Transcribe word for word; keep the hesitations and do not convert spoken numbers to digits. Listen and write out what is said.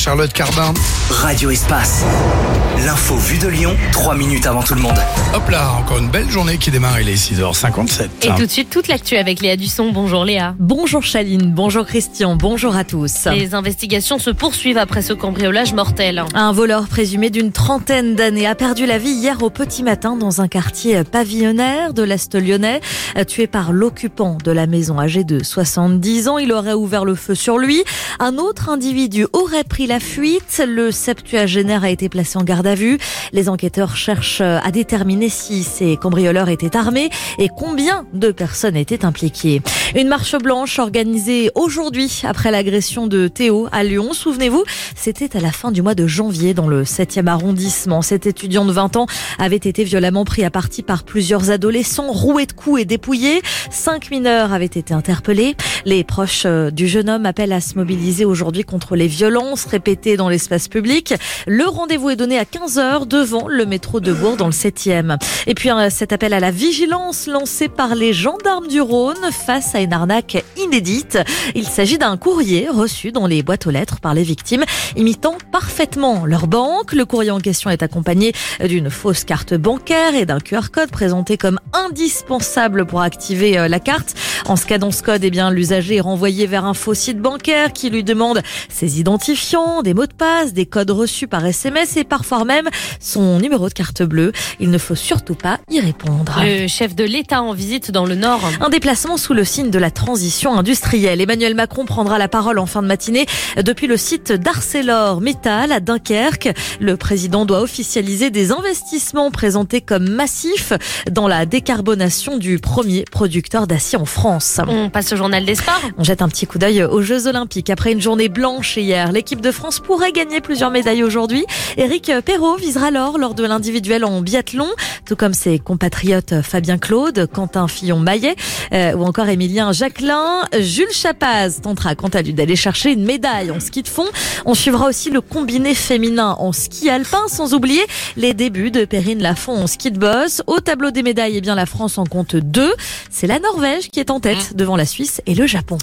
Charlotte Cardin. Radio Espace. L'info vue de Lyon, trois minutes avant tout le monde. Hop là, encore une belle journée qui démarre, il est six heures cinquante-sept. Et tout de suite, toute l'actu avec Léa Dusson. Bonjour Léa. Bonjour Chaline, bonjour Christian, bonjour à tous. Les investigations se poursuivent après ce cambriolage mortel. Un voleur présumé d'une trentaine d'années a perdu la vie hier au petit matin dans un quartier pavillonnaire de l'Est lyonnais. Tué par l'occupant de la maison âgé de soixante-dix ans, il aurait ouvert le feu sur lui. Un autre individu aurait pris la fuite. Le septuagénaire a été placé en garde à vue. Les enquêteurs cherchent à déterminer si ces cambrioleurs étaient armés et combien de personnes étaient impliquées. Une marche blanche organisée aujourd'hui après l'agression de Théo à Lyon. Souvenez-vous, c'était à la fin du mois de janvier dans le septième arrondissement. Cet étudiant de vingt ans avait été violemment pris à partie par plusieurs adolescents, roué de coups et dépouillé. Cinq mineurs avaient été interpellés. Les proches du jeune homme appellent à se mobiliser aujourd'hui contre les violences répétées dans l'espace public. Le rendez-vous est donné à quinze heures devant le métro de Bourg dans le septième. Et puis cet appel à la vigilance lancé par les gendarmes du Rhône face à une arnaque inédite. Il s'agit d'un courrier reçu dans les boîtes aux lettres par les victimes, imitant parfaitement leur banque. Le courrier en question est accompagné d'une fausse carte bancaire et d'un Q R code présenté comme indispensable pour activer la carte. En scannant ce code, eh bien, l'usager est renvoyé vers un faux site bancaire qui lui demande ses identifiants, des mots de passe, des codes reçus par S M S et parfois même son numéro de carte bleue. Il ne faut surtout pas y répondre. Le chef de l'État en visite dans le Nord. Un déplacement sous le signe de la transition industrielle. Emmanuel Macron prendra la parole en fin de matinée depuis le site d'ArcelorMittal à Dunkerque. Le président doit officialiser des investissements présentés comme massifs dans la décarbonation du premier producteur d'acier en France. On passe au journal des sports. On jette un petit coup d'œil aux Jeux Olympiques. Après une journée blanche hier, l'équipe de France pourrait gagner plusieurs médailles aujourd'hui. Éric Perrault visera l'or lors de l'individuel en biathlon, tout comme ses compatriotes Fabien Claude, Quentin Fillon-Maillet euh, ou encore Émilien Jacquelin. Jules Chapaz tentera quant à lui d'aller chercher une médaille en ski de fond. On suivra aussi le combiné féminin en ski alpin, sans oublier les débuts de Perrine Lafont en ski de boss. Au tableau des médailles, eh bien, la France en compte deux. C'est la Norvège qui est en tête devant la Suisse et le Japon.